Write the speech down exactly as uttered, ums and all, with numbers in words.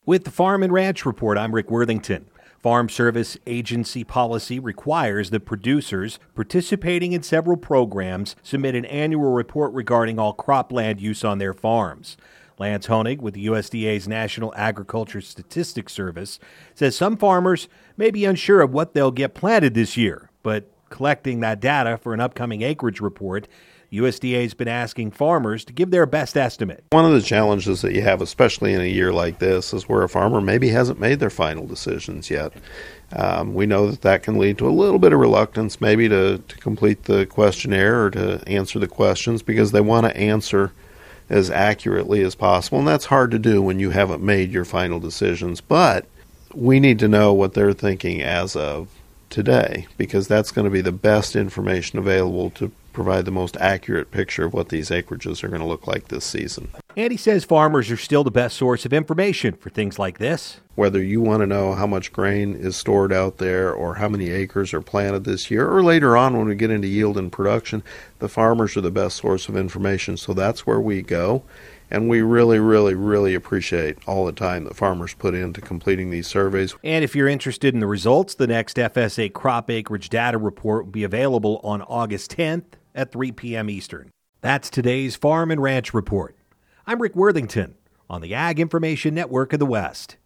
With the Farm and Ranch Report, I'm Rick Worthington. Farm Service Agency policy requires that producers participating in several programs submit an annual report regarding all cropland use on their farms. Lance Honig with the U S D A's National Agriculture Statistics Service says some farmers may be unsure of what they'll get planted this year, but collecting that data for an upcoming acreage report, U S D A has been asking farmers to give their best estimate. One of the challenges that you have, especially in a year like this, is where a farmer maybe hasn't made their final decisions yet. Um, we know that that can lead to a little bit of reluctance maybe to, to complete the questionnaire or to answer the questions because they want to answer as accurately as possible, and that's hard to do when you haven't made your final decisions. But we need to know what they're thinking as of today, because that's going to be the best information available to provide the most accurate picture of what these acreages are going to look like this season. And he says farmers are still the best source of information for things like this. Whether you want to know how much grain is stored out there or how many acres are planted this year, or later on when we get into yield and production, the farmers are the best source of information. So that's where we go. And we really, really, really appreciate all the time that farmers put into completing these surveys. And if you're interested in the results, the next F S A crop acreage data report will be available on August tenth at three p.m. Eastern. That's today's Farm and Ranch Report. I'm Rick Worthington on the Ag Information Network of the West.